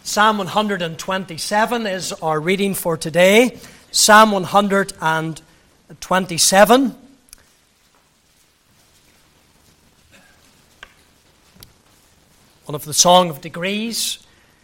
Psalm 127 is our reading for today. Psalm 127. One of the Song of Degrees,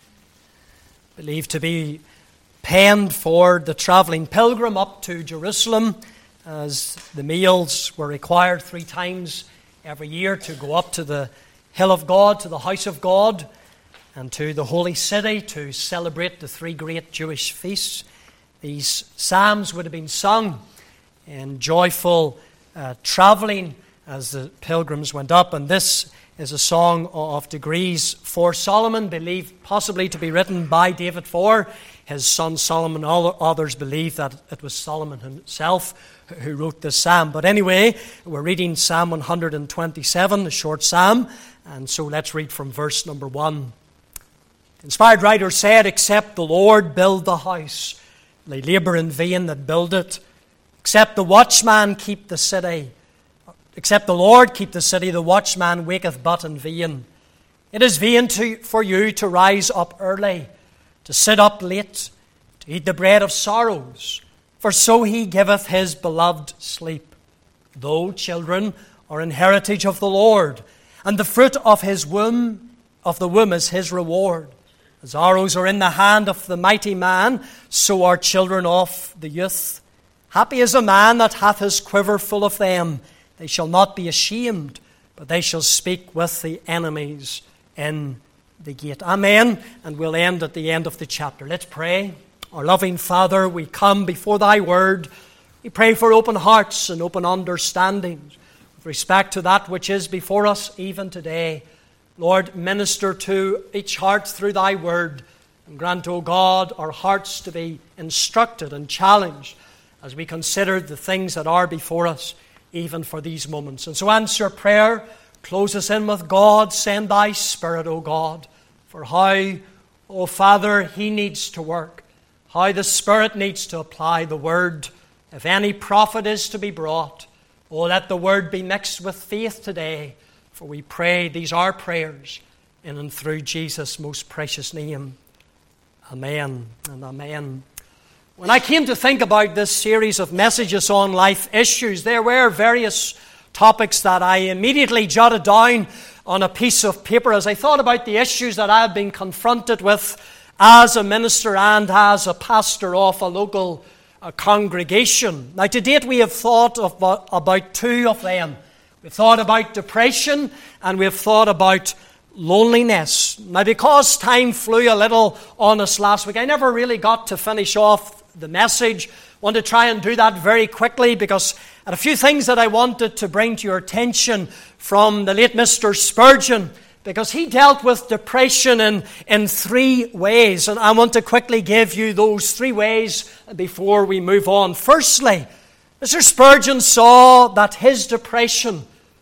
believed to be penned for the travelling pilgrim up to Jerusalem, as the meals were required 3 times every year to go up to the hill of God, to the house of God, and to the holy city to celebrate the 3 great Jewish feasts. These psalms would have been sung in joyful travelling as the pilgrims went up, and this is a song of degrees for Solomon, believed possibly to be written by David for his son Solomon. All others believe that it was Solomon himself who wrote this psalm. But anyway, we're reading Psalm 127, the short psalm, and so let's read from verse number 1. The inspired writer said, "Except the Lord build the house, they labor in vain that build it. Except the watchman keep the city. Except the Lord keep the city, the watchman waketh but in vain. It is vain for you to rise up early, to sit up late, to eat the bread of sorrows, for so he giveth his beloved sleep. Though children are an heritage of the Lord, and the fruit of the womb is his reward. As arrows are in the hand of the mighty man, so are children of the youth. Happy is a man that hath his quiver full of them. They shall not be ashamed, but they shall speak with the enemies in the gate." Amen. And we'll end at the end of the chapter. Let's pray. Our loving Father, we come before thy word. We pray for open hearts and open understandings with respect to that which is before us even today. Lord, minister to each heart through thy word, and grant, O God, our hearts to be instructed and challenged as we consider the things that are before us, even for these moments. And so answer prayer, close us in with God, send thy Spirit, O God, for how, O Father, he needs to work, how the Spirit needs to apply the word. If any profit is to be brought, oh, let the word be mixed with faith today. For we pray, these are prayers, in and through Jesus' most precious name. Amen and amen. When I came to think about this series of messages on life issues, there were various topics that I immediately jotted down on a piece of paper as I thought about the issues that I have been confronted with as a minister and as a pastor of a local congregation. Now, to date, we have thought about 2 of them. We've thought about depression and we've thought about loneliness. Now, because time flew a little on us last week, I never really got to finish off the message. I want to try and do that very quickly because I had a few things that I wanted to bring to your attention from the late Mr. Spurgeon, because he dealt with depression in 3 ways. And I want to quickly give you those 3 ways before we move on. Firstly, Mr. Spurgeon saw that his depression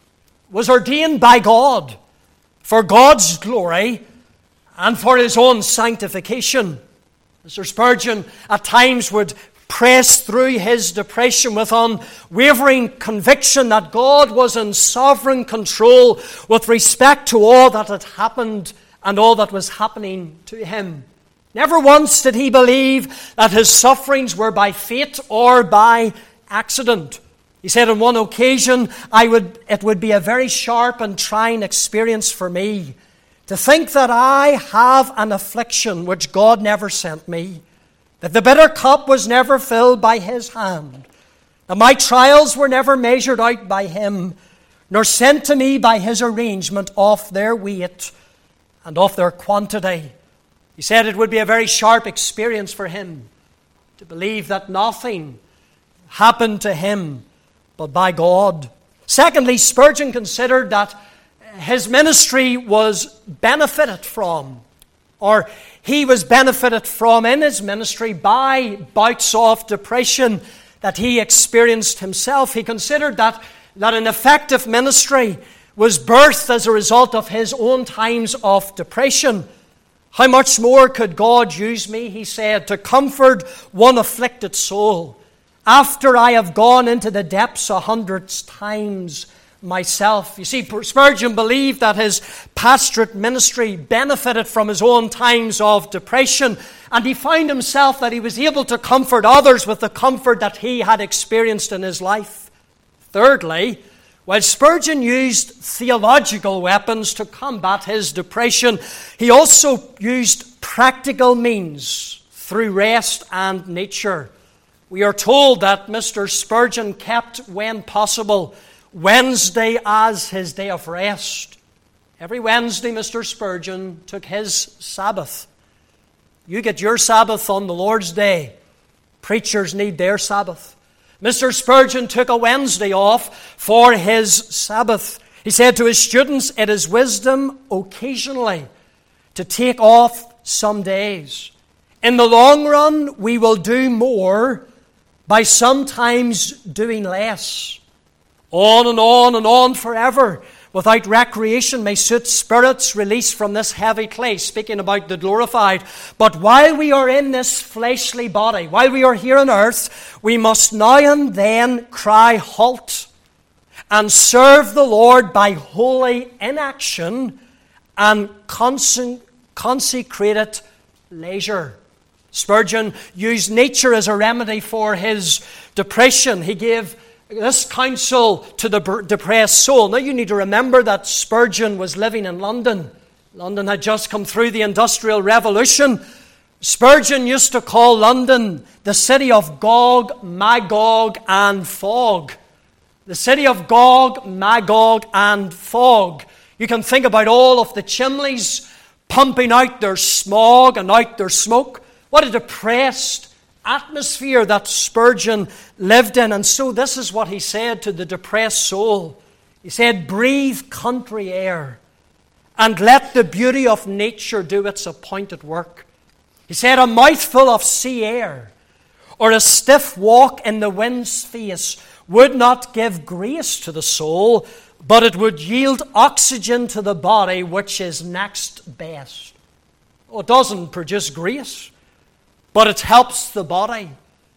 was ordained by God for God's glory and for his own sanctification. Mr. Spurgeon at times would press through his depression with unwavering conviction that God was in sovereign control with respect to all that had happened and all that was happening to him. Never once did he believe that his sufferings were by fate or by accident. He said on one occasion, it would be a very sharp and trying experience for me to think that I have an affliction which God never sent me, that the bitter cup was never filled by his hand, that my trials were never measured out by him, nor sent to me by his arrangement of their weight and of their quantity. He said it would be a very sharp experience for him to believe that nothing happened to him but by God. Secondly, Spurgeon considered that his ministry was benefited from, or he was benefited from in his ministry by bouts of depression that he experienced himself. He considered that an effective ministry was birthed as a result of his own times of depression. How much more could God use me, he said, to comfort one afflicted soul after I have gone into the depths 100 times myself. You see, Spurgeon believed that his pastorate ministry benefited from his own times of depression, and he found himself that he was able to comfort others with the comfort that he had experienced in his life. Thirdly, while Spurgeon used theological weapons to combat his depression, he also used practical means through rest and nature. We are told that Mr. Spurgeon kept, when possible, Wednesday as his day of rest. Every Wednesday, Mr. Spurgeon took his Sabbath. You get your Sabbath on the Lord's Day. Preachers need their Sabbath. Mr. Spurgeon took a Wednesday off for his Sabbath. He said to his students, "It is wisdom occasionally to take off some days. In the long run, we will do more by sometimes doing less." On and on forever, without recreation, may suit spirits released from this heavy clay, speaking about the glorified. But while we are in this fleshly body, while we are here on earth, we must now and then cry halt and serve the Lord by holy inaction and consecrated leisure. Spurgeon used nature as a remedy for his depression. He gave this counsel to the depressed soul. Now you need to remember that Spurgeon was living in London. London had just come through the Industrial Revolution. Spurgeon used to call London the city of Gog, Magog, and fog. The city of Gog, Magog, and fog. You can think about all of the chimneys pumping out their smog and out their smoke. What a depressed atmosphere that Spurgeon lived in. And so this is what he said to the depressed soul. He said, "Breathe country air and let the beauty of nature do its appointed work." He said, "A mouthful of sea air or a stiff walk in the wind's face would not give grace to the soul, but it would yield oxygen to the body, which is next best." Oh, it doesn't produce grace, but it helps the body,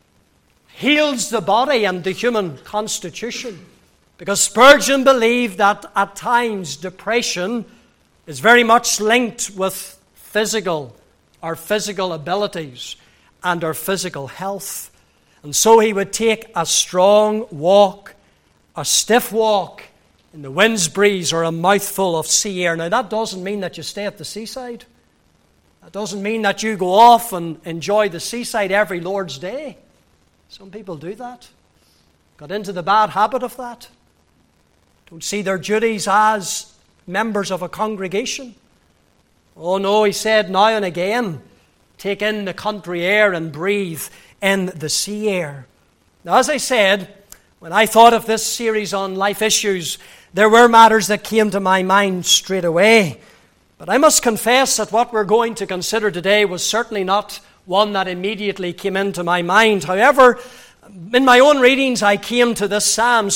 heals the body and the human constitution. Because Spurgeon believed that at times depression is very much linked with our physical abilities and our physical health. And so he would take a strong walk, a stiff walk in the wind's breeze, or a mouthful of sea air. Now that doesn't mean that you stay at the seaside. That doesn't mean that you go off and enjoy the seaside every Lord's Day. Some people do that. Got into the bad habit of that. Don't see their duties as members of a congregation. Oh no, he said, now and again, take in the country air and breathe in the sea air. Now, as I said, when I thought of this series on life issues, there were matters that came to my mind straight away. But I must confess that what we're going to consider today was certainly not one that immediately came into my mind. However, in my own readings, I came to this Psalm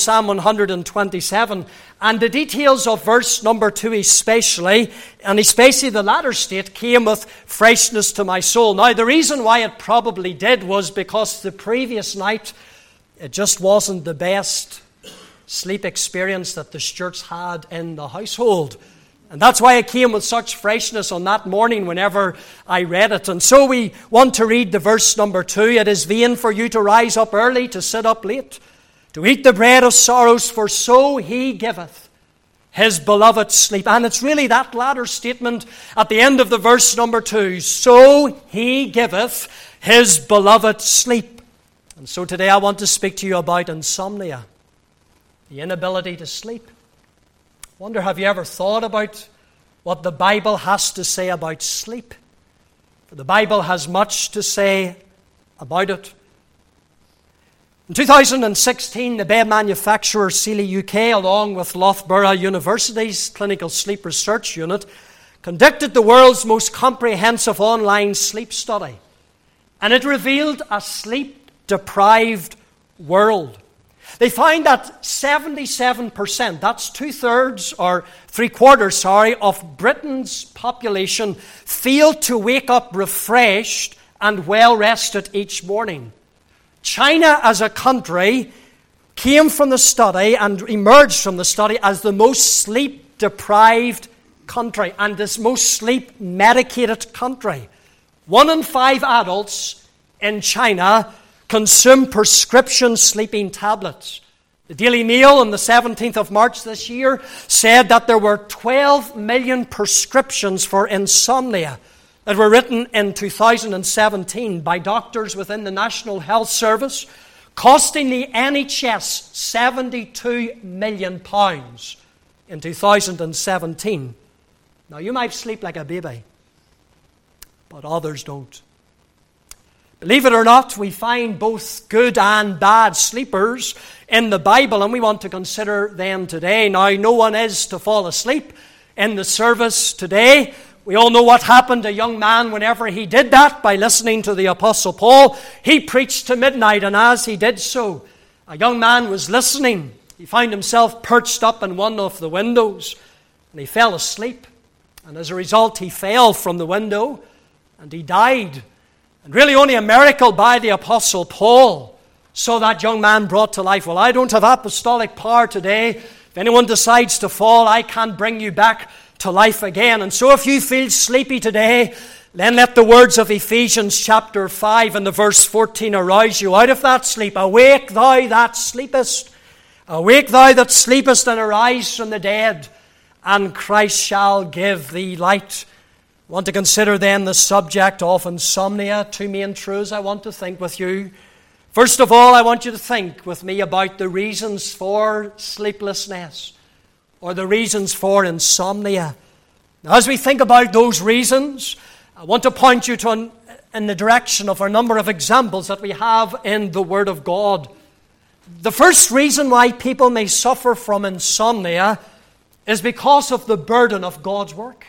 127, and the details of verse number 2 especially, and especially the latter state, came with freshness to my soul. Now, the reason why it probably did was because the previous night, it just wasn't the best sleep experience that the Stewarts had in the household. And that's why it came with such freshness on that morning whenever I read it. And so we want to read the verse number 2. "It is vain for you to rise up early, to sit up late, to eat the bread of sorrows, for so he giveth his beloved sleep." And it's really that latter statement at the end of the verse number 2. So he giveth his beloved sleep. And so today I want to speak to you about insomnia, the inability to sleep. Wonder, have you ever thought about what the Bible has to say about sleep? For the Bible has much to say about it. In 2016, the bed manufacturer Sealy UK, along with Loughborough University's Clinical Sleep Research Unit, conducted the world's most comprehensive online sleep study. And it revealed a sleep-deprived world. They find that 77%, that's 2/3 or 3/4, of Britain's population fail to wake up refreshed and well rested each morning. China as a country came from the study and emerged from the study as the most sleep-deprived country and this most sleep-medicated country. 1 in 5 adults in China consume prescription sleeping tablets. The Daily Mail on the 17th of March this year said that there were 12 million prescriptions for insomnia that were written in 2017 by doctors within the National Health Service, costing the NHS £72 million in 2017. Now, you might sleep like a baby, but others don't. Believe it or not, we find both good and bad sleepers in the Bible, and we want to consider them today. Now, no one is to fall asleep in the service today. We all know what happened to a young man whenever he did that by listening to the Apostle Paul. He preached to midnight, and as he did so, a young man was listening. He found himself perched up in one of the windows, and he fell asleep. And as a result, he fell from the window, and he died. And really only a miracle by the Apostle Paul saw that young man brought to life. Well, I don't have apostolic power today. If anyone decides to fall, I can't bring you back to life again. And so if you feel sleepy today, then let the words of Ephesians chapter 5 and the verse 14 arouse you out of that sleep. Awake thou that sleepest. Awake thou that sleepest, and arise from the dead, and Christ shall give thee light. I want to consider then the subject of insomnia. 2 main truths I want to think with you. First of all, I want you to think with me about the reasons for sleeplessness, or the reasons for insomnia. Now, as we think about those reasons, I want to point you in the direction of a number of examples that we have in the Word of God. The first reason why people may suffer from insomnia is because of the burden of God's work.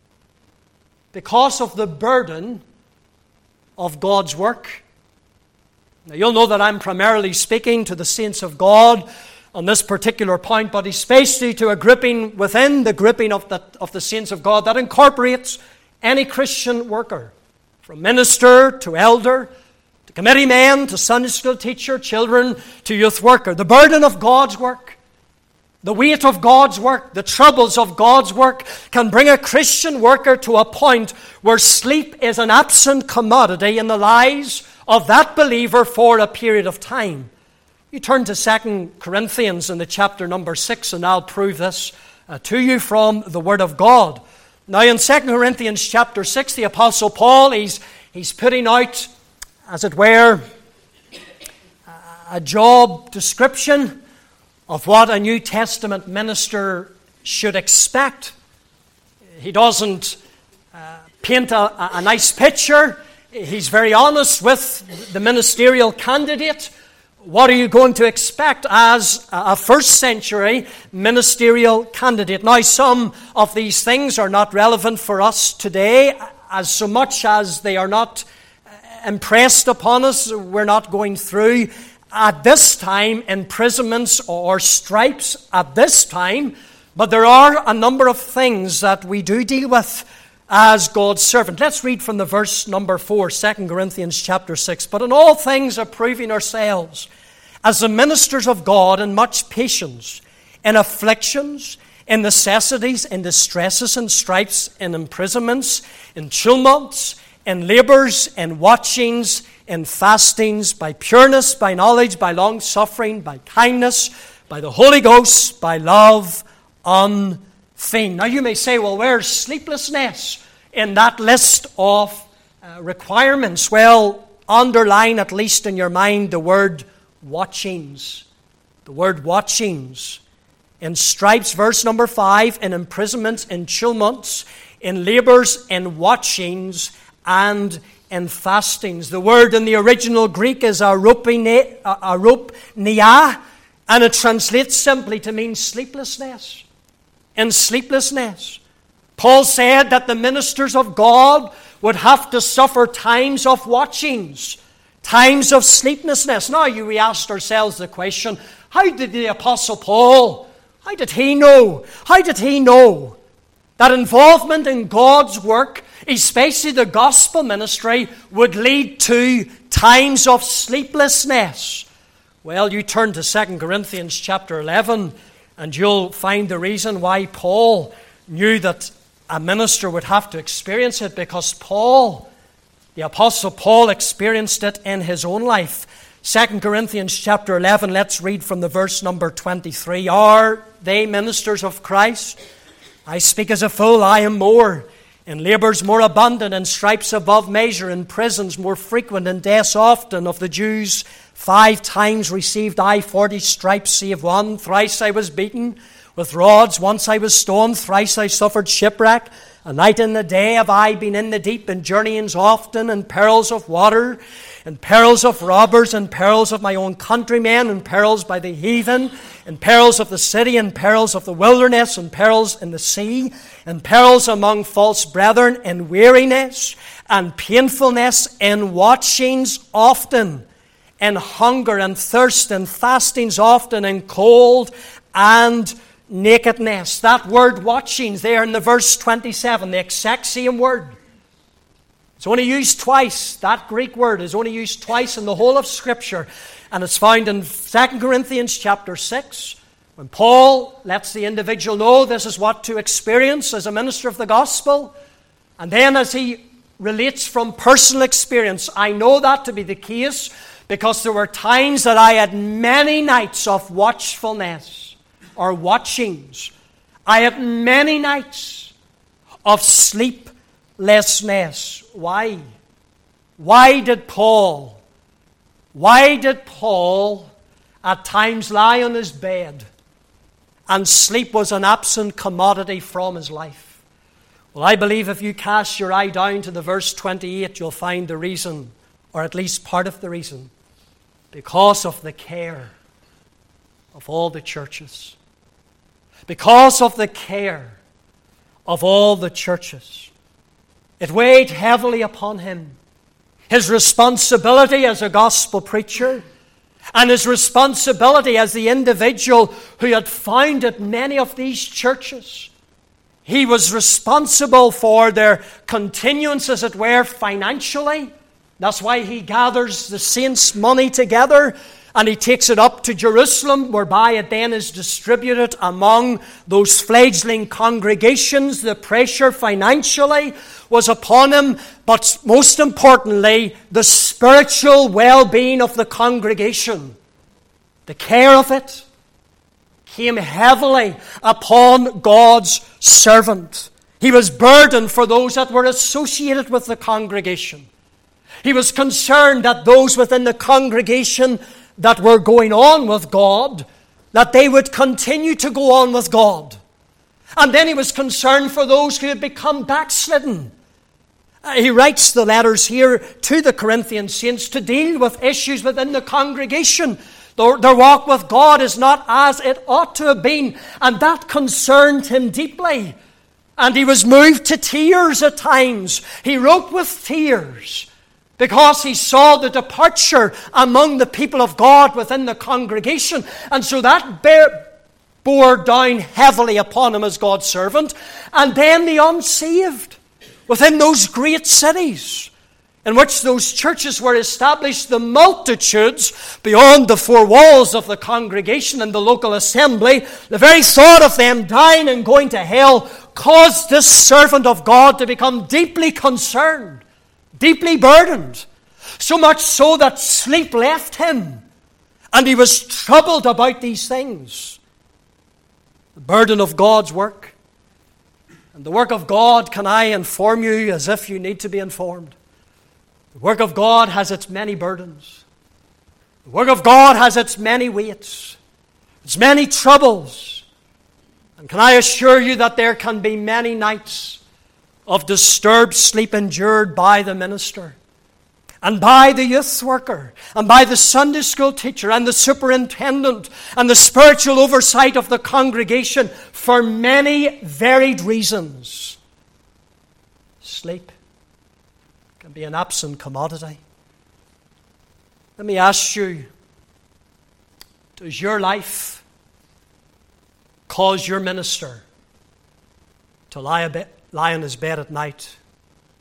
Because of the burden of God's work. Now, you'll know that I'm primarily speaking to the saints of God on this particular point, but especially to a grouping within the grouping of the saints of God that incorporates any Christian worker, from minister to elder, to committee man, to Sunday school teacher, children, to youth worker. The burden of God's work, the weight of God's work, the troubles of God's work can bring a Christian worker to a point where sleep is an absent commodity in the lives of that believer for a period of time. You turn to 2 Corinthians in the chapter number 6, and I'll prove this to you from the Word of God. Now, in 2 Corinthians chapter 6, the Apostle Paul, he's putting out, as it were, a job description of what a New Testament minister should expect. He doesn't paint a nice picture. He's very honest with the ministerial candidate. What are you going to expect as a first century ministerial candidate? Now, some of these things are not relevant for us today, as so much as they are not impressed upon us. We're not going through at this time imprisonments or stripes at this time, but there are a number of things that we do deal with as God's servant. Let's read from the verse number 4, 2 Corinthians chapter 6. But in all things approving ourselves as the ministers of God in much patience, in afflictions, in necessities, in distresses, in stripes, in imprisonments, in tumults, in labors, in watchings, in fastings, by pureness, by knowledge, by long-suffering, by kindness, by the Holy Ghost, by love unfeigned. Now you may say, well, where's sleeplessness in that list of requirements? Well, underline, at least in your mind, the word watchings. The word watchings. In stripes, verse number 5, in imprisonments, in tumults, in labors, in watchings, and in fastings. The word in the original Greek is aropnia, and it translates simply to mean sleeplessness. In sleeplessness. Paul said that the ministers of God would have to suffer times of watchings, times of sleeplessness. Now, we asked ourselves the question, how did the Apostle Paul, how did he know that involvement in God's work, especially the gospel ministry, would lead to times of sleeplessness? Well, you turn to 2 Corinthians chapter 11, and you'll find the reason why Paul knew that a minister would have to experience it, because Paul, the Apostle Paul, experienced it in his own life. 2 Corinthians chapter 11, let's read from the verse number 23. Are they ministers of Christ? I speak as a fool, I am more. In labours more abundant, in stripes above measure, in prisons more frequent, in deaths often. Of the Jews 5 times received I 40 stripes, save one. Thrice I was beaten with rods, once I was stoned, thrice I suffered shipwreck. A night and a day have I been in the deep, in journeyings often, in perils of water, in perils of robbers, in perils of my own countrymen, in perils by the heathen, in perils of the city, in perils of the wilderness, in perils in the sea, in perils among false brethren, in weariness and painfulness, in watchings often, in hunger and thirst, in fastings often, in cold and nakedness. That word watchings there in the verse 27, the exact same word. It's only used twice. That Greek word is only used twice in the whole of Scripture. And it's found in 2 Corinthians chapter 6, when Paul lets the individual know this is what to experience as a minister of the gospel. And then as he relates from personal experience, I know that to be the case because there were times that I had many nights of watchfulness or watchings. I had many nights of sleeplessness. Why? Why did Paul at times lie on his bed and sleep was an absent commodity from his life? Well, I believe if you cast your eye down to the verse 28, you'll find the reason, or at least part of the reason, because of the care of all the churches. Because of the care of all the churches. It weighed heavily upon him. His responsibility as a gospel preacher and his responsibility as the individual who had founded many of these churches. He was responsible for their continuance, as it were, financially. That's why he gathers the saints' money together and he takes it up to Jerusalem, whereby it then is distributed among those fledgling congregations. The pressure financially was upon him, but most importantly, the spiritual well-being of the congregation, the care of it, came heavily upon God's servant. He was burdened for those that were associated with the congregation. He was concerned that those within the congregation that were going on with God, that they would continue to go on with God. And then he was concerned for those who had become backslidden. He writes the letters here to the Corinthian saints to deal with issues within the congregation. Their walk with God is not as it ought to have been, and that concerned him deeply. And he was moved to tears at times. He wrote with tears, because he saw the departure among the people of God within the congregation. And so that bore down heavily upon him as God's servant. And then the unsaved within those great cities in which those churches were established, the multitudes beyond the four walls of the congregation and the local assembly, the very thought of them dying and going to hell caused this servant of God to become deeply concerned, deeply burdened, so much so that sleep left him, and he was troubled about these things. The burden of God's work. And the work of God, can I inform you as if you need to be informed? The work of God has its many burdens. The work of God has its many weights, its many troubles. And can I assure you that there can be many nights of disturbed sleep endured by the minister and by the youth worker and by the Sunday school teacher and the superintendent and the spiritual oversight of the congregation for many varied reasons. Sleep can be an absent commodity. Let me ask you, does your life cause your minister to lie on his bed at night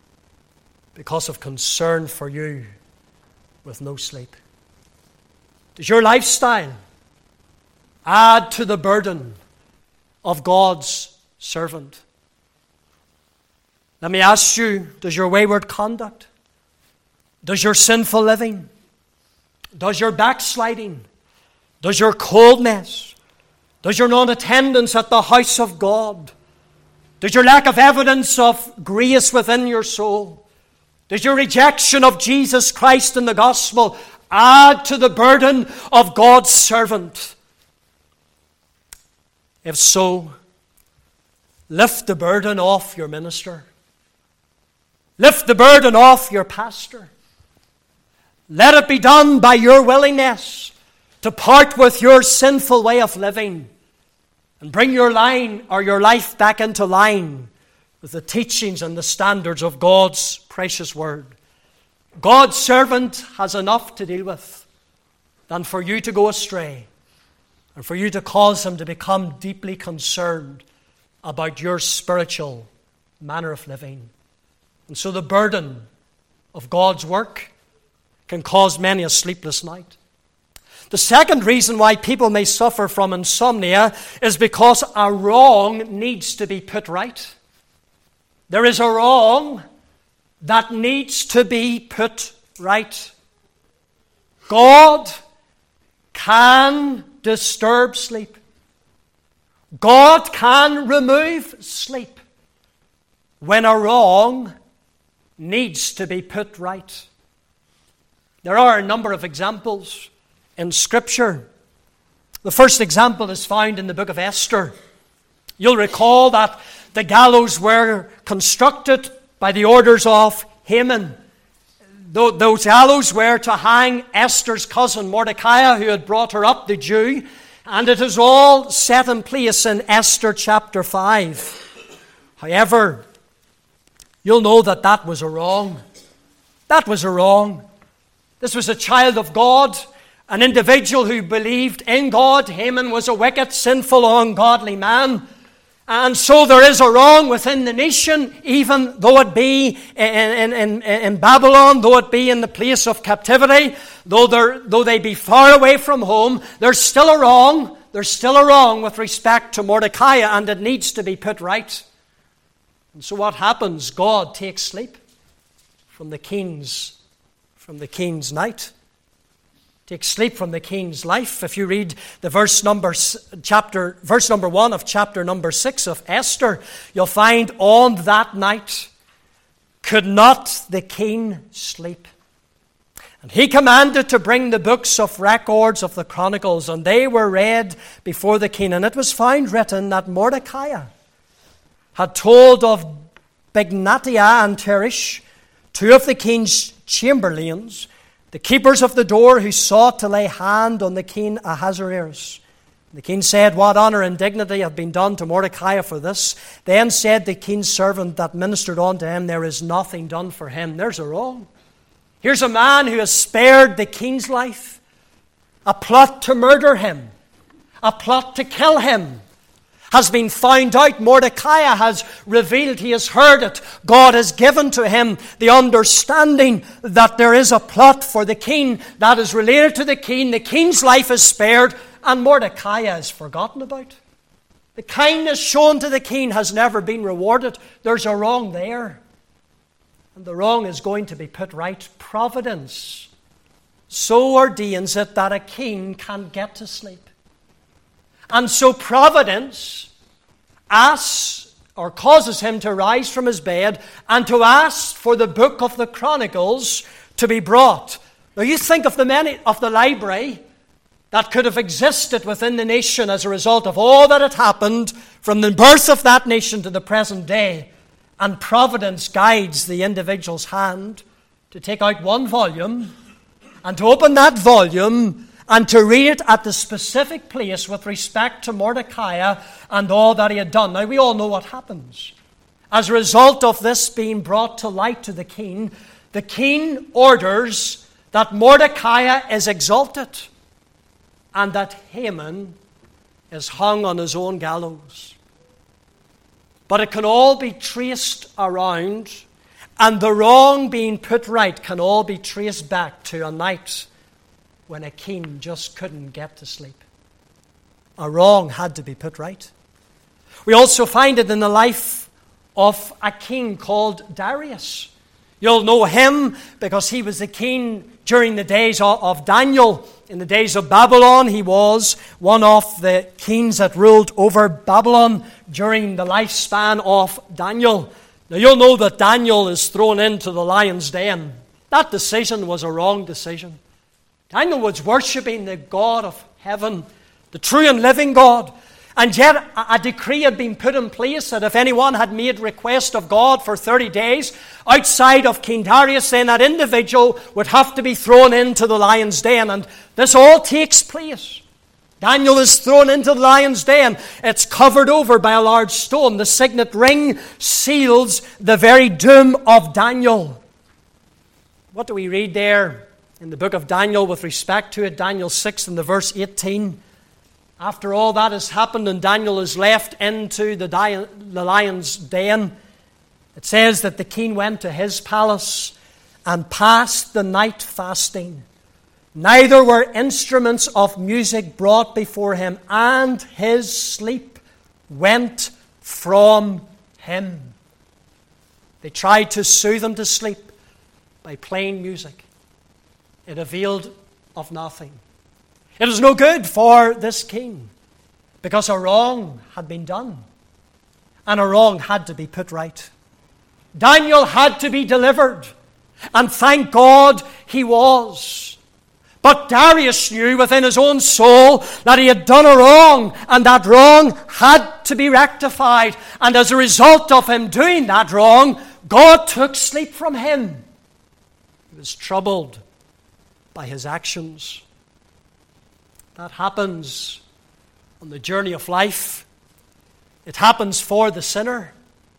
because of concern for you with no sleep? Does your lifestyle add to the burden of God's servant? Let me ask you, does your wayward conduct, does your sinful living, does your backsliding, does your coldness, does your non-attendance at the house of God, does your lack of evidence of grace within your soul, does your rejection of Jesus Christ and the gospel add to the burden of God's servant? If so, lift the burden off your minister. Lift the burden off your pastor. Let it be done by your willingness to part with your sinful way of living and bring your life back into line with the teachings and the standards of God's precious word. God's servant has enough to deal with than for you to go astray and for you to cause him to become deeply concerned about your spiritual manner of living. And so the burden of God's work can cause many a sleepless night. The second reason why people may suffer from insomnia is because a wrong needs to be put right. There is a wrong that needs to be put right. God can disturb sleep. God can remove sleep when a wrong needs to be put right. There are a number of examples in Scripture. The first example is found in the book of Esther. You'll recall that the gallows were constructed by the orders of Haman. Those gallows were to hang Esther's cousin Mordecai, who had brought her up, the Jew, and it is all set in place in Esther chapter 5. However, you'll know that was a wrong. That was a wrong. This was a child of God, an individual who believed in God. Haman was a wicked, sinful, ungodly man. And so there is a wrong within the nation, even though it be in Babylon, though it be in the place of captivity, though they be far away from home, there's still a wrong. There's still a wrong with respect to Mordecai, and it needs to be put right. And so what happens? God takes sleep from the king's night. Takes sleep from the king's life. If you read the verse number 1 of chapter number 6 of Esther, you'll find on that night could not the king sleep. And he commanded to bring the books of records of the Chronicles, and they were read before the king. And it was found written that Mordecai had told of Bigthana and Teresh, two of the king's chamberlains, the keepers of the door, who sought to lay hand on the king Ahasuerus. The king said, "What honor and dignity have been done to Mordecai for this?" Then said the king's servant that ministered unto him, "There is nothing done for him." There's a wrong. Here's a man who has spared the king's life. A plot to murder him, a plot to kill him, has been found out. Mordecai has revealed, he has heard it. God has given to him the understanding that there is a plot for the king that is related to the king. The king's life is spared, and Mordecai is forgotten about. The kindness shown to the king has never been rewarded. There's a wrong there. And the wrong is going to be put right. Providence so ordains it that a king can't get to sleep. And so providence asks or causes him to rise from his bed and to ask for the book of the Chronicles to be brought. Now you think of the library that could have existed within the nation as a result of all that had happened from the birth of that nation to the present day. And providence guides the individual's hand to take out one volume and to open that volume and to read it at the specific place with respect to Mordecai and all that he had done. Now, we all know what happens. As a result of this being brought to light to the king orders that Mordecai is exalted and that Haman is hung on his own gallows. But it can all be traced around, and the wrong being put right can all be traced back to a night when a king just couldn't get to sleep. A wrong had to be put right. We also find it in the life of a king called Darius. You'll know him because he was the king during the days of Daniel. In the days of Babylon, he was one of the kings that ruled over Babylon during the lifespan of Daniel. Now, you'll know that Daniel is thrown into the lion's den. That decision was a wrong decision. Daniel was worshipping the God of heaven, the true and living God. And yet a decree had been put in place that if anyone had made request of God for 30 days outside of King Darius, then that individual would have to be thrown into the lion's den. And this all takes place. Daniel is thrown into the lion's den. It's covered over by a large stone. The signet ring seals the very doom of Daniel. What do we read there in the book of Daniel with respect to it? Daniel 6 and the verse 18. After all that has happened and Daniel is left into the lion's den, it says that the king went to his palace and passed the night fasting. Neither were instruments of music brought before him, and his sleep went from him. They tried to soothe him to sleep by playing music. It availed of nothing. It was no good for this king because a wrong had been done and a wrong had to be put right. Daniel had to be delivered, and thank God he was. But Darius knew within his own soul that he had done a wrong, and that wrong had to be rectified. And as a result of him doing that wrong, God took sleep from him. He was troubled by his actions. That happens on the journey of life. It happens for the sinner.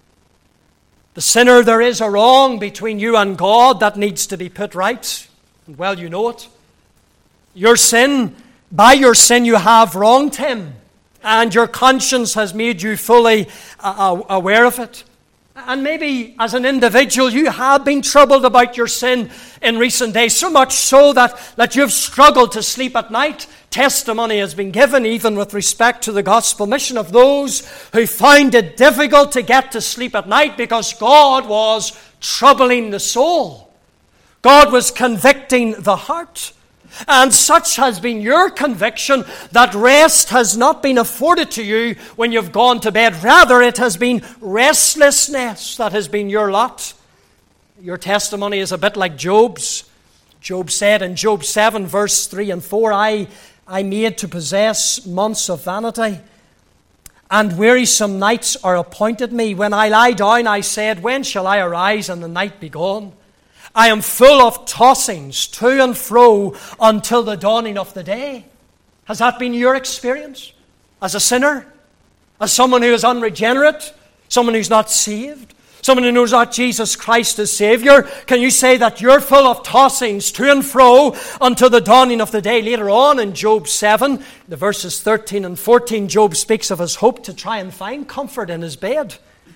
The sinner, there is a wrong between you and God that needs to be put right. And well, you know it. Your sin, by your sin you have wronged him. And your conscience has made you fully aware of it. And maybe as an individual you have been troubled about your sin in recent days, so much so that you've struggled to sleep at night. Testimony has been given even with respect to the gospel mission of those who found it difficult to get to sleep at night because God was troubling the soul. God was convicting the heart. And such has been your conviction that rest has not been afforded to you when you've gone to bed. Rather, it has been restlessness that has been your lot. Your testimony is a bit like Job's. Job said in Job 7, verse 3 and 4, I made to possess months of vanity, and wearisome nights are appointed me. When I lie down, I said, when shall I arise and the night be gone? I am full of tossings to and fro until the dawning of the day. Has that been your experience as a sinner? As someone who is unregenerate? Someone who's not saved? Someone who knows not Jesus Christ as Savior? Can you say that you're full of tossings to and fro until the dawning of the day? Later on in Job 7, the verses 13 and 14, Job speaks of his hope to try and find comfort in his bed.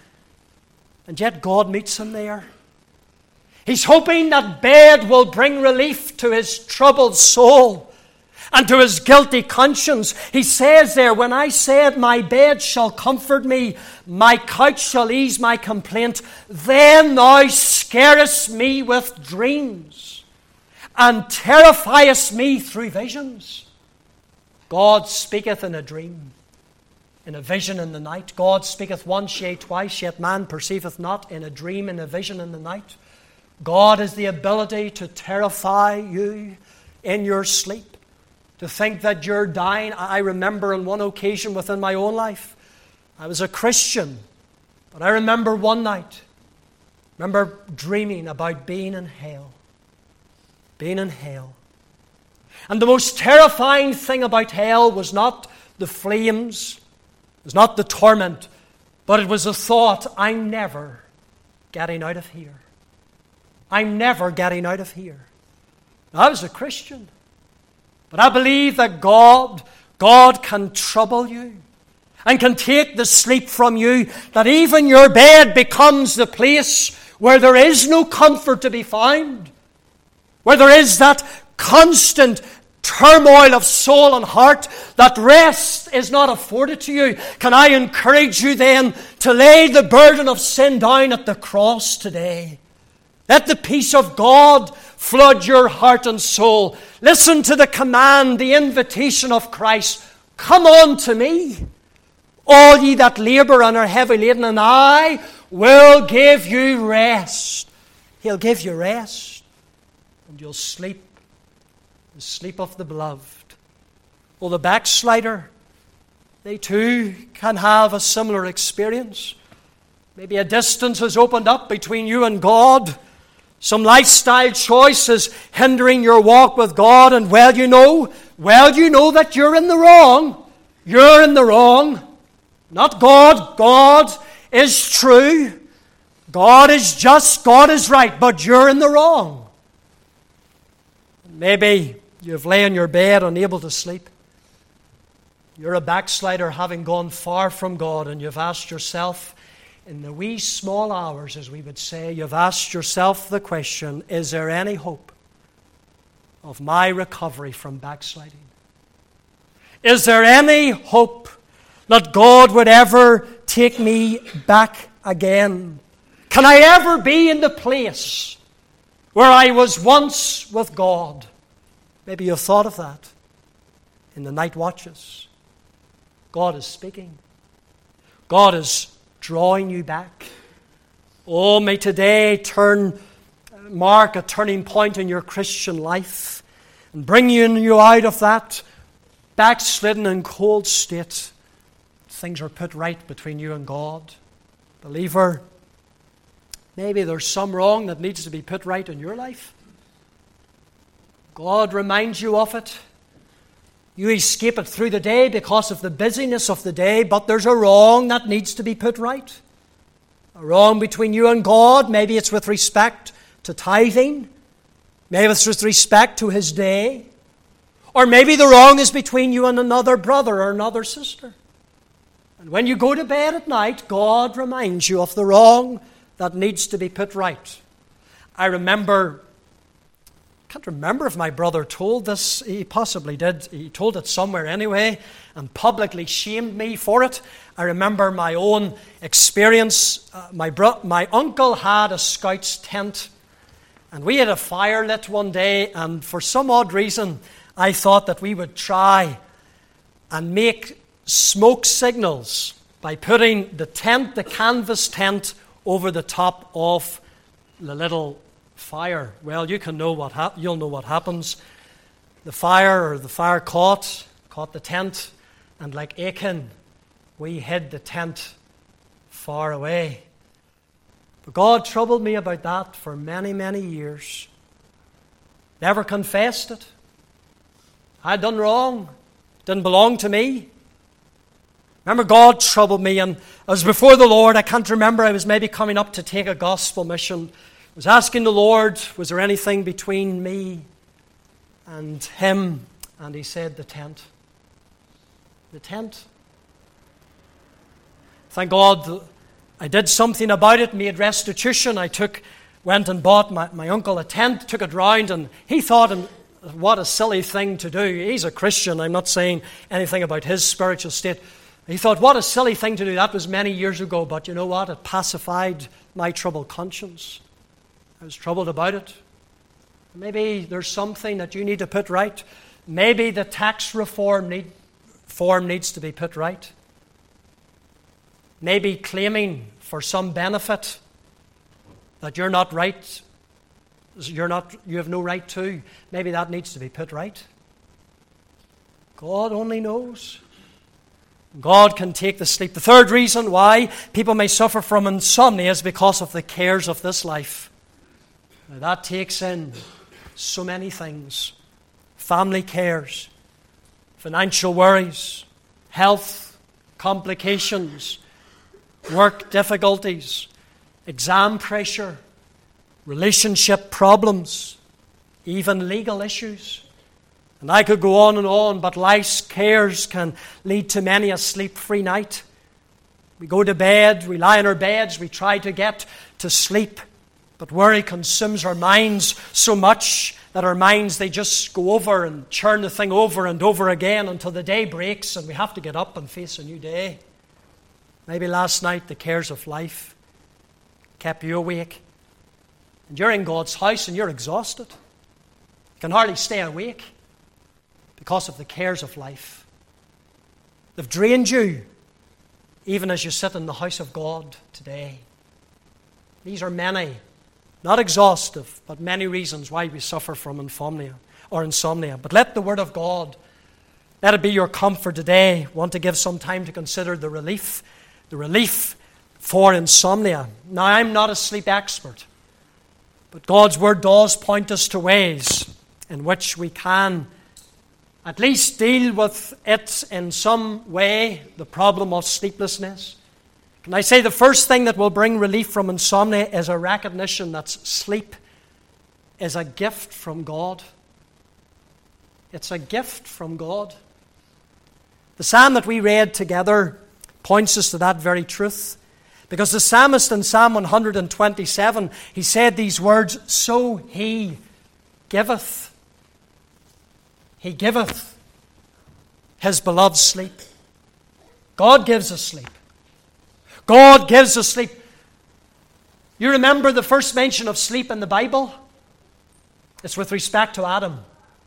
And yet God meets him there. He's hoping that bed will bring relief to his troubled soul and to his guilty conscience. He says there, when I said my bed shall comfort me, my couch shall ease my complaint, then thou scarest me with dreams and terrifiest me through visions. God speaketh in a dream, in a vision in the night. God speaketh once, yea, twice, yet man perceiveth not, in a dream, in a vision in the night. God has the ability to terrify you in your sleep, to think that you're dying. I remember on one occasion within my own life, I was a Christian, but I remember one night, dreaming about being in hell. Being in hell. And the most terrifying thing about hell was not the flames, it was not the torment, but it was the thought, I'm never getting out of here. I'm never getting out of here. Now, I was a Christian, but I believe that God can trouble you and can take the sleep from you, that even your bed becomes the place where there is no comfort to be found, where there is that constant turmoil of soul and heart, that rest is not afforded to you, can I encourage you then to lay the burden of sin down at the cross today? Let the peace of God flood your heart and soul. Listen to the command, the invitation of Christ. Come unto me, all ye that labor and are heavy laden, and I will give you rest. He'll give you rest, and you'll sleep the sleep of the beloved. Oh, the backslider, they too can have a similar experience. Maybe a distance has opened up between you and God. Some lifestyle choice is hindering your walk with God, and well you know that you're in the wrong. You're in the wrong. Not God. God is true. God is just. God is right. But you're in the wrong. Maybe you've laid in your bed unable to sleep. You're a backslider having gone far from God, and you've asked yourself, in the wee small hours, as we would say, you've asked yourself the question, is there any hope of my recovery from backsliding? Is there any hope that God would ever take me back again? Can I ever be in the place where I was once with God? Maybe you've thought of that in the night watches. God is speaking. God is drawing you back. Oh, may today mark a turning point in your Christian life and bring you out of that backslidden and cold state. Things are put right between you and God. Believer, maybe there's some wrong that needs to be put right in your life. God reminds you of it. You escape it through the day because of the busyness of the day, but there's a wrong that needs to be put right. A wrong between you and God. Maybe it's with respect to tithing. Maybe it's with respect to His day. Or maybe the wrong is between you and another brother or another sister. And when you go to bed at night, God reminds you of the wrong that needs to be put right. I can't remember if my brother told this. He possibly did. He told it somewhere anyway and publicly shamed me for it. I remember my own experience. My uncle had a Scout's tent, and we had a fire lit one day, and for some odd reason I thought that we would try and make smoke signals by putting the canvas tent, over the top of the little fire. Well, you'll know what happens. The fire caught the tent, and like Achan, we hid the tent far away. But God troubled me about that for many, many years. Never confessed it. I'd done wrong. Didn't belong to me. Remember, God troubled me, and I was before the Lord. I can't remember. I was maybe coming up to take a gospel mission. I was asking the Lord, was there anything between me and Him? And He said, the tent. The tent. Thank God I did something about it, made restitution. I went and bought my uncle a tent, took it round, and he thought, what a silly thing to do. He's a Christian. I'm not saying anything about his spiritual state. He thought, what a silly thing to do. That was many years ago, but you know what? It pacified my troubled conscience. I was troubled about it. Maybe there's something that you need to put right. Maybe the tax reform needs to be put right. Maybe claiming for some benefit that you're not right, you have no right to. Maybe that needs to be put right. God only knows. God can take the sleep. The third reason why people may suffer from insomnia is because of the cares of this life. Now that takes in so many things. Family cares, financial worries, health complications, work difficulties, exam pressure, relationship problems, even legal issues. And I could go on, but life's cares can lead to many a sleep-free night. We go to bed, we lie in our beds, we try to get to sleep, but worry consumes our minds so much that our minds, they just go over and churn the thing over and over again until the day breaks and we have to get up and face a new day. Maybe last night the cares of life kept you awake. And you're in God's house and you're exhausted. You can hardly stay awake because of the cares of life. They've drained you even as you sit in the house of God today. These are many, not exhaustive, but many reasons why we suffer from insomnia. But let the Word of God, let it be your comfort today. I want to give some time to consider the relief for insomnia. Now, I'm not a sleep expert, but God's Word does point us to ways in which we can at least deal with it in some way, the problem of sleeplessness. Can I say the first thing that will bring relief from insomnia is a recognition that sleep is a gift from God. It's a gift from God. The psalm that we read together points us to that very truth. Because the psalmist in Psalm 127, he said these words, "So he giveth his beloved sleep." God gives us sleep. God gives us sleep. You remember the first mention of sleep in the Bible? It's with respect to Adam.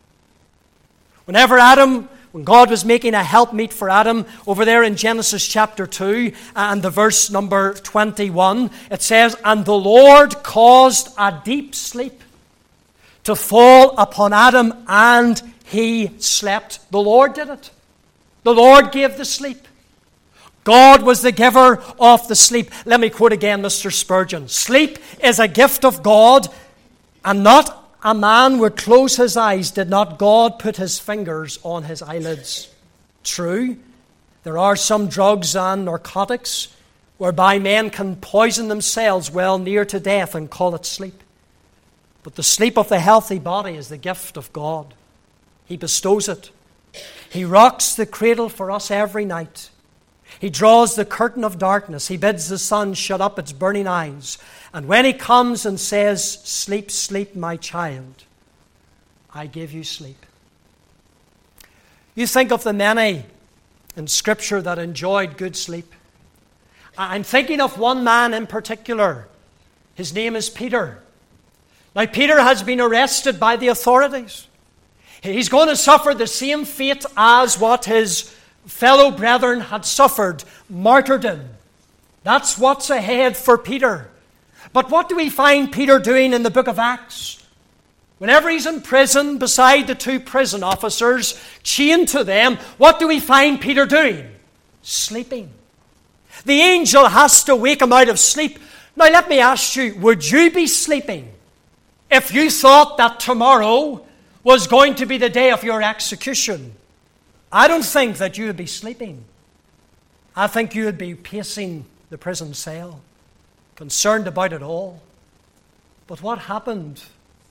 When God was making a helpmeet for Adam, over there in Genesis chapter 2 and the verse number 21, it says, "And the Lord caused a deep sleep to fall upon Adam, and he slept." The Lord did it. The Lord gave the sleep. God was the giver of the sleep. Let me quote again Mr. Spurgeon. "Sleep is a gift of God, and not a man would close his eyes did not God put his fingers on his eyelids." True, there are some drugs and narcotics whereby men can poison themselves well near to death and call it sleep. But the sleep of the healthy body is the gift of God. He bestows it. He rocks the cradle for us every night. He draws the curtain of darkness. He bids the sun shut up its burning eyes. And when he comes and says, "Sleep, sleep, my child, I give you sleep." You think of the many in Scripture that enjoyed good sleep. I'm thinking of one man in particular. His name is Peter. Now, Peter has been arrested by the authorities. He's going to suffer the same fate as what his fellow brethren had suffered, martyrdom. That's what's ahead for Peter. But what do we find Peter doing in the book of Acts? Whenever he's in prison beside the two prison officers, chained to them, what do we find Peter doing? Sleeping. The angel has to wake him out of sleep. Now let me ask you, would you be sleeping if you thought that tomorrow was going to be the day of your execution? I don't think that you would be sleeping. I think you would be pacing the prison cell, concerned about it all. But what happened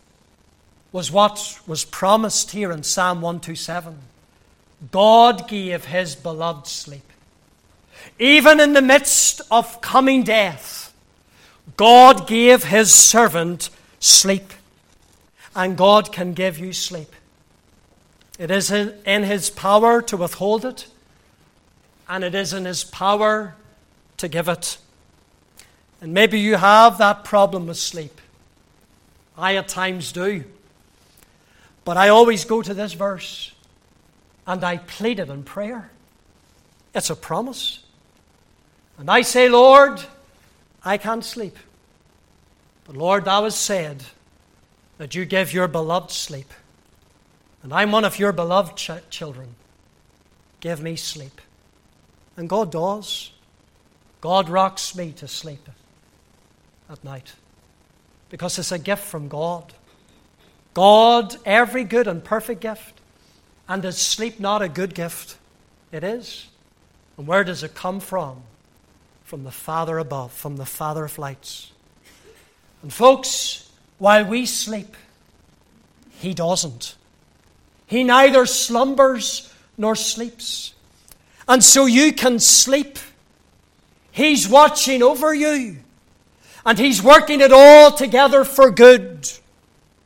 was what was promised here in Psalm 127. God gave his beloved sleep. Even in the midst of coming death, God gave his servant sleep. And God can give you sleep. It is in his power to withhold it, and it is in his power to give it. And maybe you have that problem with sleep. I at times do. But I always go to this verse, and I plead it in prayer. It's a promise. And I say, "Lord, I can't sleep. But Lord, thou hast said that you give your beloved sleep. And I'm one of your beloved children. Give me sleep." And God does. God rocks me to sleep at night. Because it's a gift from God. God, every good and perfect gift. And is sleep not a good gift? It is. And where does it come from? From the Father above, from the Father of lights. And folks, while we sleep, he doesn't. He neither slumbers nor sleeps. And so you can sleep. He's watching over you. And he's working it all together for good.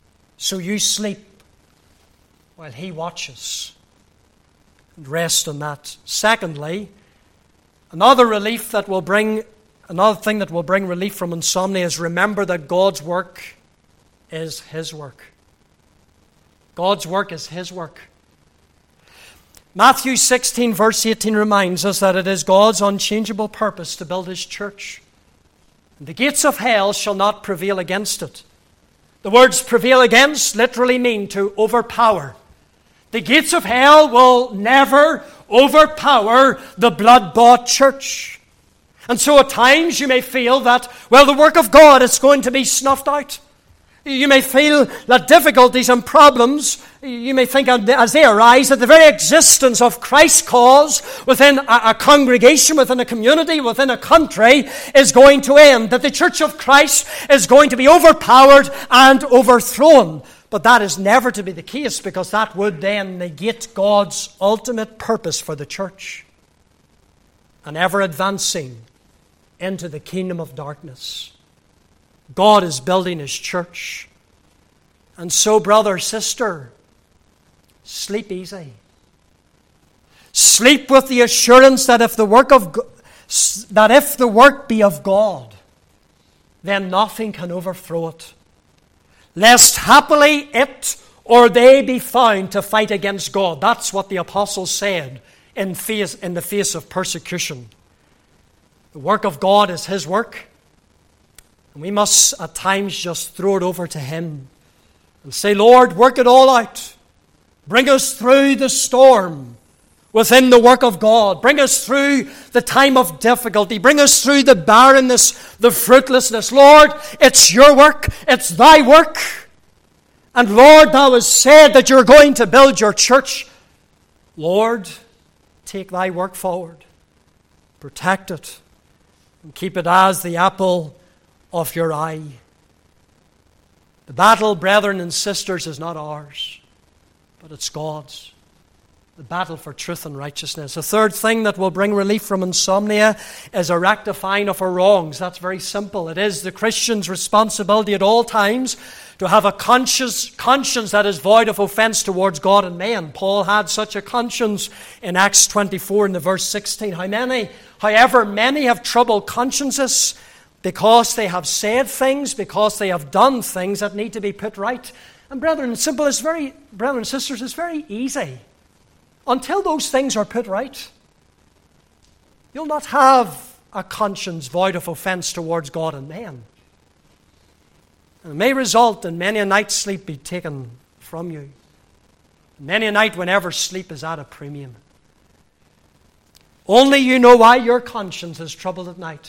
So you sleep while He watches. And rest on that. Secondly, another thing that will bring relief from insomnia is remember that God's work is His work. God's work is His work. Matthew 16 verse 18 reminds us that it is God's unchangeable purpose to build His church. And the gates of hell shall not prevail against it. The words prevail against literally mean to overpower. The gates of hell will never overpower the blood-bought church. And so at times you may feel that, the work of God is going to be snuffed out. You may feel that difficulties and problems, you may think as they arise, that the very existence of Christ's cause within a congregation, within a community, within a country is going to end. That the Church of Christ is going to be overpowered and overthrown. But that is never to be the case, because that would then negate God's ultimate purpose for the church. And ever advancing into the kingdom of darkness. God is building His church. And so, brother, sister, sleep easy. Sleep with the assurance that if the work be of God, then nothing can overthrow it. Lest happily it or they be found to fight against God. That's what the apostles said in the face of persecution. The work of God is His work. And we must at times just throw it over to Him and say, Lord, work it all out. Bring us through the storm within the work of God. Bring us through the time of difficulty. Bring us through the barrenness, the fruitlessness. Lord, it's Your work. It's Thy work. And Lord, Thou hast said that You're going to build Your church. Lord, take Thy work forward. Protect it. And keep it as the apple of Your eye. The battle, brethren and sisters, is not ours, but it's God's. The battle for truth and righteousness. A third thing that will bring relief from insomnia is a rectifying of our wrongs. That's very simple. It is the Christian's responsibility at all times to have a conscience that is void of offense towards God and man. Paul had such a conscience in Acts 24 in the verse 16. However, many have troubled consciences because they have said things, because they have done things that need to be put right. And brethren and sisters, it's very easy. Until those things are put right, you'll not have a conscience void of offense towards God and man. And it may result in many a night's sleep be taken from you. Many a night whenever sleep is at a premium. Only you know why your conscience is troubled at night.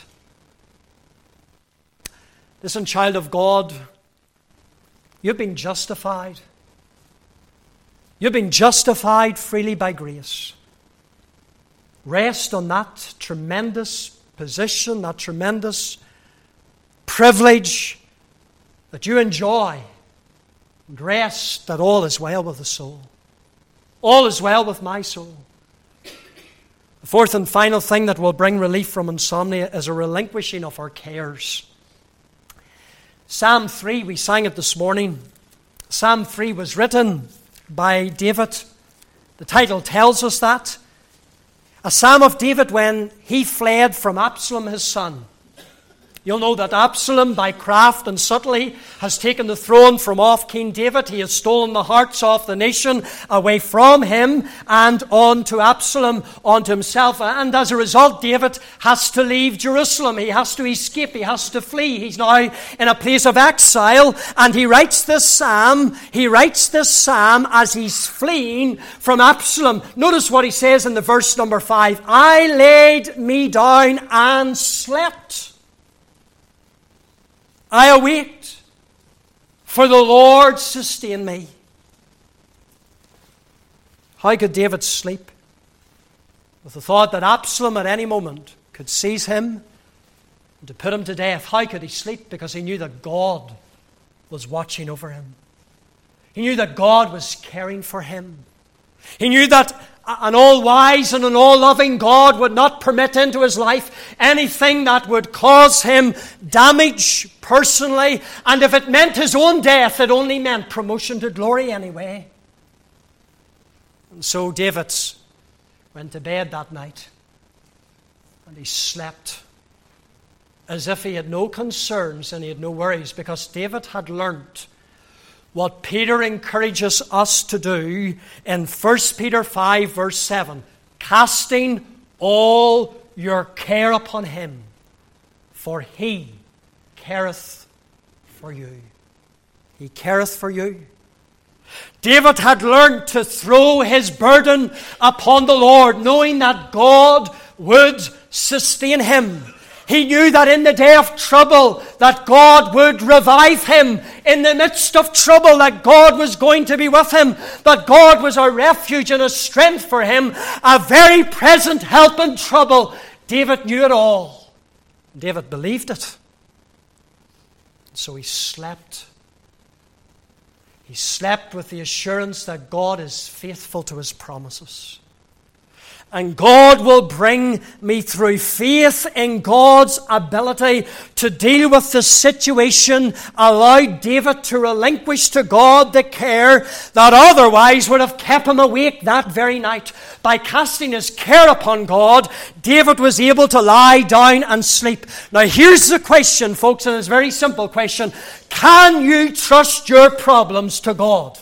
Listen, child of God, you've been justified. You've been justified freely by grace. Rest on that tremendous position, that tremendous privilege that you enjoy. And rest that all is well with the soul. All is well with my soul. The fourth and final thing that will bring relief from insomnia is a relinquishing of our cares. Psalm 3, we sang it this morning. Psalm 3 was written by David. The title tells us that. A psalm of David when he fled from Absalom, his son. You'll know that Absalom, by craft and subtlety, has taken the throne from off King David. He has stolen the hearts of the nation away from him and on to Absalom, on to himself. And as a result, David has to leave Jerusalem. He has to escape. He has to flee. He's now in a place of exile. And he writes this psalm. He writes this psalm as he's fleeing from Absalom. Notice what he says in the verse number 5. I laid me down and slept. I await, for the Lord sustain me. How could David sleep? With the thought that Absalom at any moment could seize him and to put him to death. How could he sleep? Because he knew that God was watching over him. He knew that God was caring for him. He knew that an all-wise and an all-loving God would not permit into his life anything that would cause him damage personally. And if it meant his own death, it only meant promotion to glory anyway. And so David went to bed that night, and he slept as if he had no concerns and he had no worries, because David had learnt what Peter encourages us to do in 1 Peter 5 verse 7. Casting all your care upon him, for he careth for you. He careth for you. David had learned to throw his burden upon the Lord, knowing that God would sustain him. He knew that in the day of trouble, that God would revive him. In the midst of trouble, that God was going to be with him. That God was a refuge and a strength for him, a very present help in trouble. David knew it all. David believed it. So he slept. He slept with the assurance that God is faithful to his promises. And God will bring me through. Faith in God's ability to deal with the situation allowed David to relinquish to God the care that otherwise would have kept him awake that very night. By casting his care upon God, David was able to lie down and sleep. Now here's the question, folks, and it's a very simple question. Can you trust your problems to God?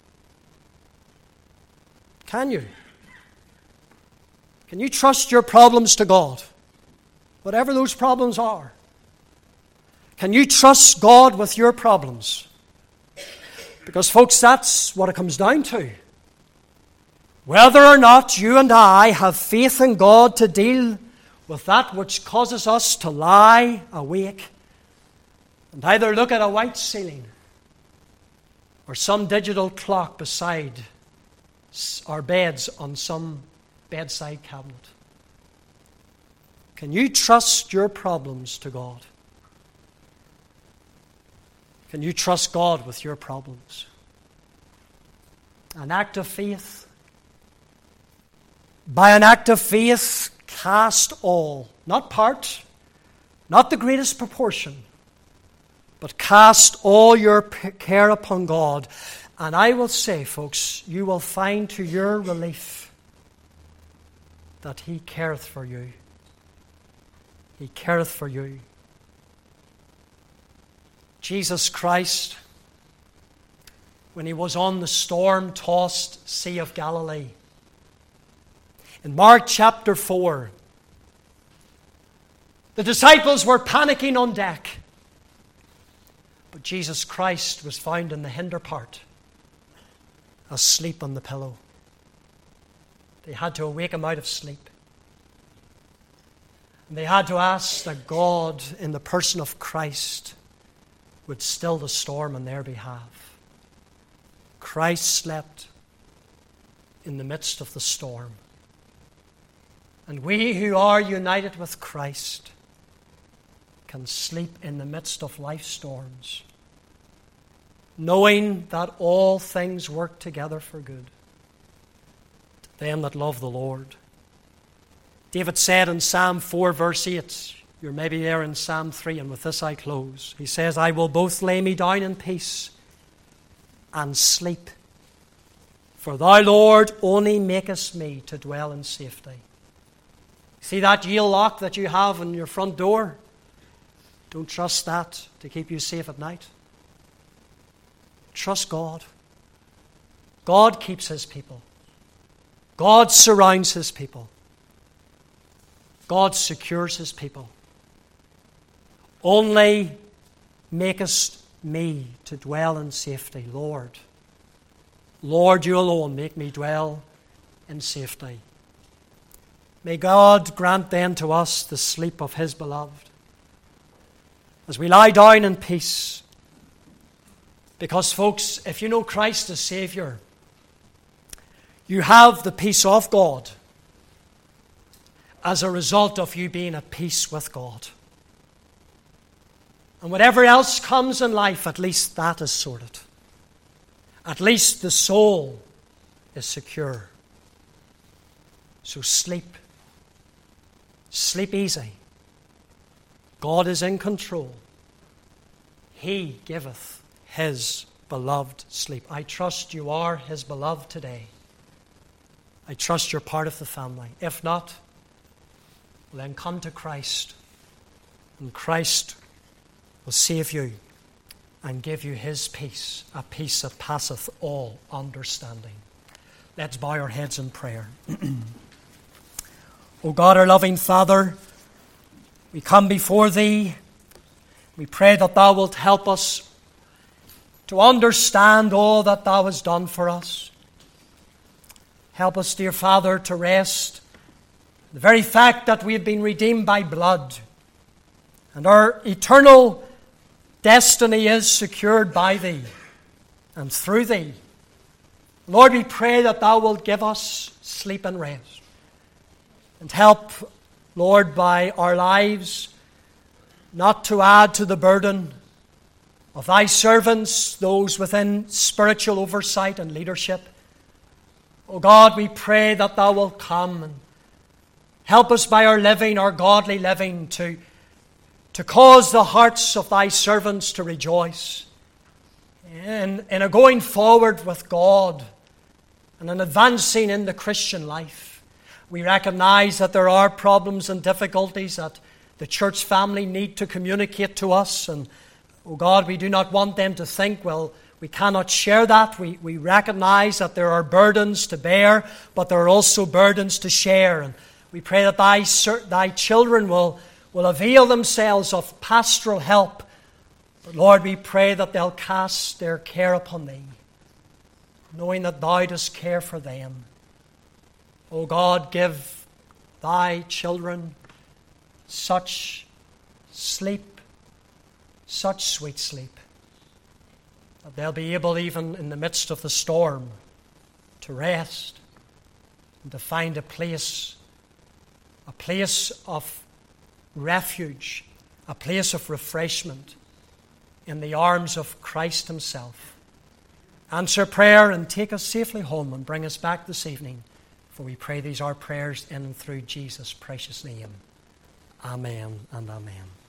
Can you? Can you trust your problems to God? Whatever those problems are. Can you trust God with your problems? Because, folks, that's what it comes down to. Whether or not you and I have faith in God to deal with that which causes us to lie awake and either look at a white ceiling or some digital clock beside our beds on some bedside cabinet. Can you trust your problems to God? Can you trust God with your problems? An act of faith. By an act of faith, cast all, not part, not the greatest proportion, but cast all your care upon God. And I will say, folks, you will find to your relief that He careth for you. He careth for you. Jesus Christ, when He was on the storm-tossed Sea of Galilee, in Mark chapter 4, the disciples were panicking on deck, but Jesus Christ was found in the hinder part, asleep on the pillow. They had to awake him out of sleep. And they had to ask that God, in the person of Christ, would still the storm on their behalf. Christ slept in the midst of the storm. And we who are united with Christ can sleep in the midst of life's storms, knowing that all things work together for good to them that love the Lord. David said in Psalm 4 verse 8, you're maybe there in Psalm 3, and with this I close. He says, I will both lay me down in peace and sleep, for thou, Lord, only makest me to dwell in safety. See that Yale lock that you have on your front door? Don't trust that to keep you safe at night. Trust God. God keeps His people. God surrounds His people. God secures His people. Only makest me to dwell in safety, Lord. Lord, you alone make me dwell in safety. May God grant then to us the sleep of His beloved as we lie down in peace. Because, folks, if you know Christ as Savior, you have the peace of God as a result of you being at peace with God. And whatever else comes in life, at least that is sorted. At least the soul is secure. So sleep. Sleep easy. God is in control. He giveth His beloved sleep. I trust you are His beloved today. I trust you're part of the family. If not, then come to Christ, and Christ will save you and give you His peace, a peace that passeth all understanding. Let's bow our heads in prayer. O God, our loving Father, we come before Thee. We pray that Thou wilt help us to understand all that Thou hast done for us. Help us, dear Father, to rest in the very fact that we have been redeemed by blood, and our eternal destiny is secured by Thee and through Thee. Lord, we pray that Thou wilt give us sleep and rest, and help, Lord, by our lives not to add to the burden of Thy servants, those within spiritual oversight and leadership. O God, we pray that Thou wilt come and help us by our living, our godly living, to cause the hearts of Thy servants to rejoice in a going forward with God and in advancing in the Christian life. We recognize that there are problems and difficulties that the church family need to communicate to us. And, oh God, we do not want them to think, well, we cannot share that. We recognize that there are burdens to bear, but there are also burdens to share. And we pray that Thy children will avail themselves of pastoral help. But Lord, we pray that they'll cast their care upon Thee, knowing that Thou dost care for them. O God, give Thy children such sleep, such sweet sleep, that they'll be able, even in the midst of the storm, to rest and to find a place of refuge, a place of refreshment in the arms of Christ Himself. Answer prayer and take us safely home and bring us back this evening, for we pray these our prayers in and through Jesus' precious name. Amen and amen.